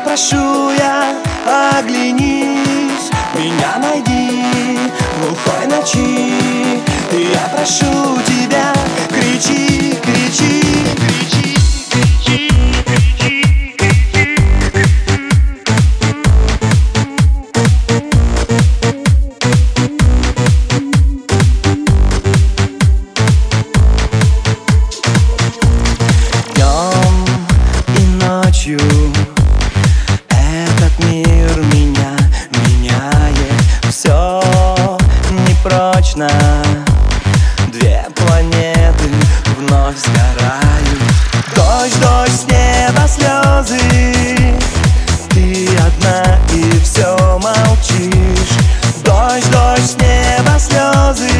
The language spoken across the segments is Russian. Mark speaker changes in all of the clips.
Speaker 1: прошу я, оглянись, меня найди в глухой ночи. Я прошу тебя, кричи, кричи, кричи, кричи, кричи, кричи. Днем и ночью этот мир меня меняет. Все непрочно, две планеты вновь сгорают. Дождь, дождь, с неба слезы, ты одна и все молчишь. Дождь, дождь, с неба слезы,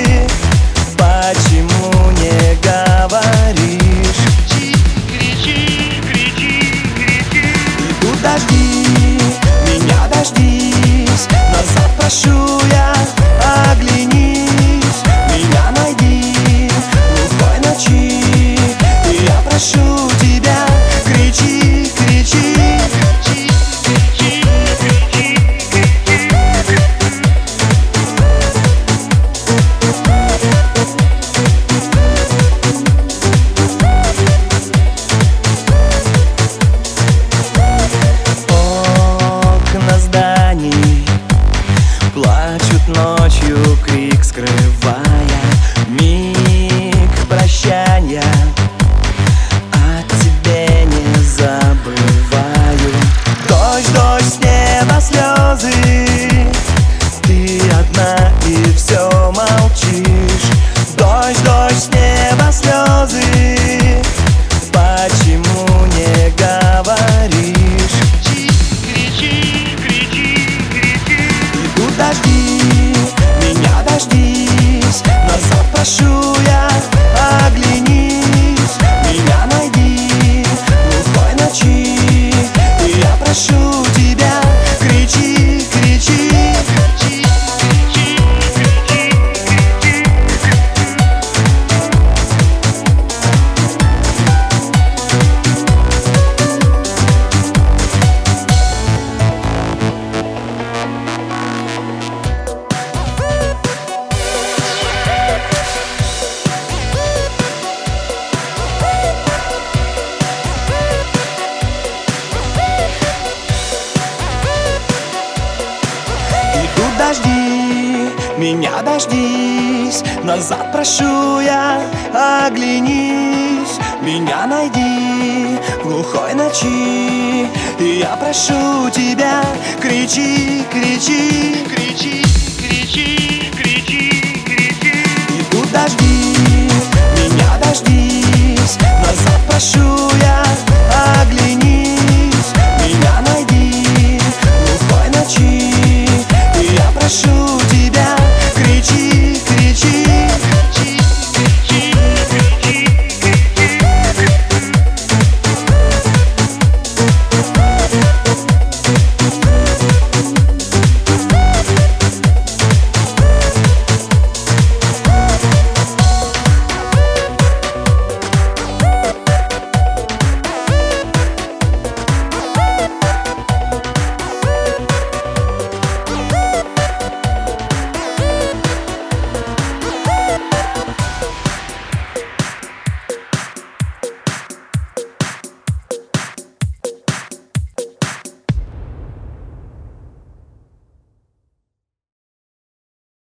Speaker 1: почему не говоришь? Кричи, кричи, кричи. Идут дожди, меня дождись, назад прошу я, оглянись, меня найди в глухой ночи. Я прошу тебя, кричи, кричи, кричи, кричи, кричи, кричи. Окна зданий плачут ночью, крик скрывая миг прощания. О тебе не забываю. Дождь, дождь, с неба слезы, ты одна и все молчишь. Дождь, дождь, с неба слезы, почему не говоришь? Кричи, кричи, кричи. Идут дожди, меня дождись, назад прошу я, оглянись, меня найди в глухой ночи. Я прошу тебя, кричи, кричи, кричи, кричи, кричи, кричи. Идут дожди, меня дождись, назад прошу я, оглянись, меня найди в глухой ночи. Я прошу тебя, кричи, кричи.